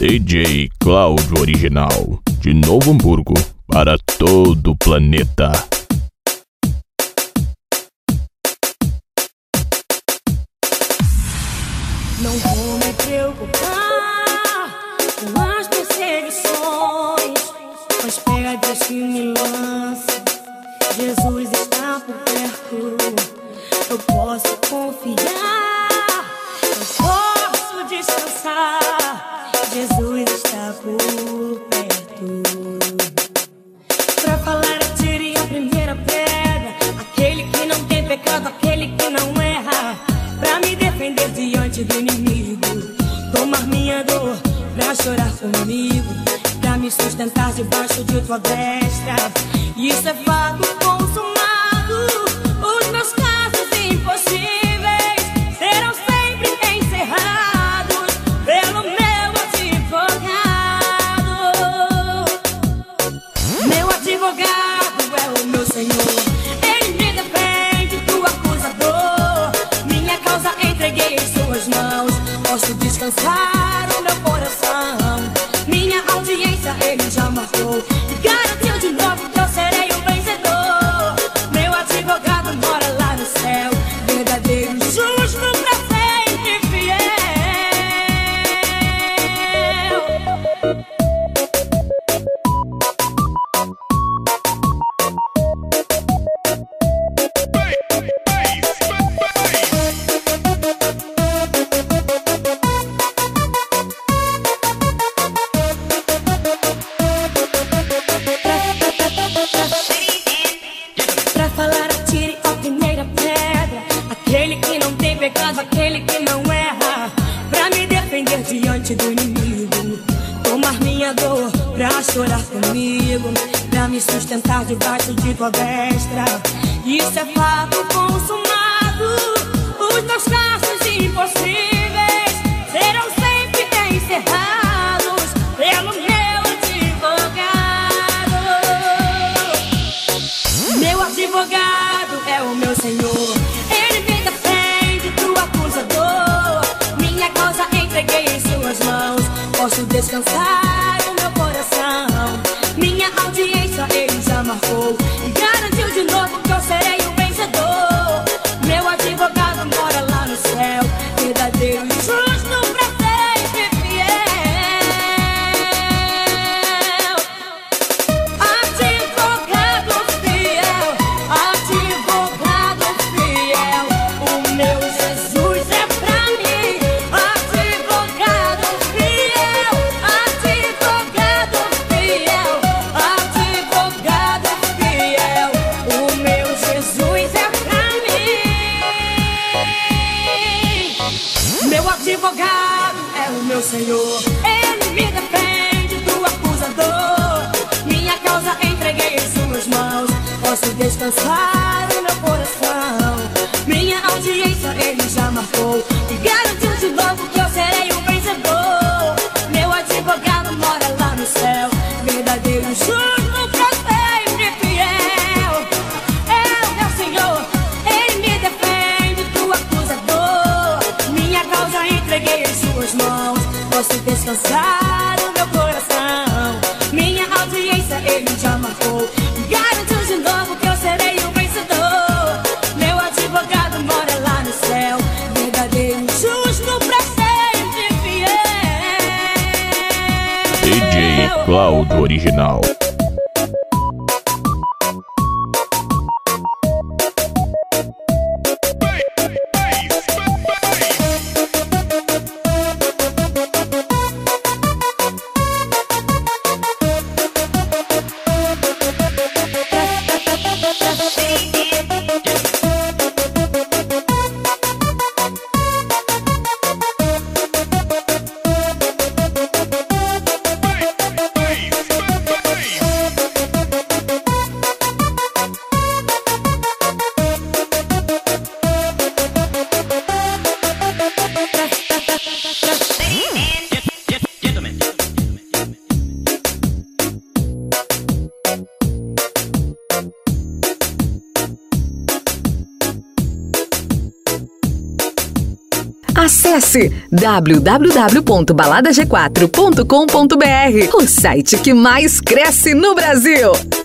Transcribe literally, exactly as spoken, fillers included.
D J Cláudio Original, de Novo Hamburgo para todo o planeta. Não vou me preocupar com as perseguições, com as pegadinhas que me lançam. Jesus está por perto, eu posso confiar, eu posso descansar. Jesus está por perto. Pra falar, atire a primeira pedra, aquele que não tem pecado, aquele que não erra. Pra me defender diante do inimigo, tomar minha dor, pra chorar comigo, pra me sustentar debaixo de tua destra. Isso é fato consumado, os meus casos impossíveis serão sempre encerrados pelo meu advogado. Meu advogado é o meu Senhor, ele me defende do acusador. Minha causa entreguei em suas mãos, posso descansar o meu coração. Minha audiência ele já marcou e garantiu de novo que eu serei o vencedor. Meu advogado mora lá no céu, verdadeiro, justo, pra sempre fiel. Pra falar, atire a primeira pedra, aquele que não tem pecado, aquele que não erra. Pra me defender diante do inimigo, tomar minha dor, pra chorar comigo, pra me sustentar debaixo de tua destra. Isso é fato consumado, os meus casos impossíveis serão sempre encerrados pelo meu advogado. Meu advogado é o meu Senhor, ele me defende do acusador. Minha causa entreguei em suas mãos, posso descansar o meu coração. Minha audiência ele já marcou e garantiu de novo que eu serei o vencedor. Meu advogado mora lá no céu, verdadeiro e justo, pra sempre fiel. Advogado fiel, advogado fiel, o meu Jesus é pra mim. Advogado fiel, advogado fiel, advogado fiel, o meu Jesus é pra mim. Meu advogado é o meu Senhor, ele me defende do acusador. Minha causa entreguei em suas mãos, posso descansar o meu coração. Minha audiência ele já marcou e garantiu de novo que eu serei o vencedor. Meu advogado mora lá no céu, verdadeiro e justo, pra sempre fiel. É o meu Senhor, ele me defende do acusador. Minha causa entreguei em suas mãos, posso descansar o meu coração. Minha audiência ele já marcou e garantiu de novo que eu serei o vencedor. Meu advogado mora lá no céu, verdadeiro e justo, pra sempre fiel. D J Cláudio Original. Acesse w w w ponto balada g quatro ponto com ponto b r, o site que mais cresce no Brasil.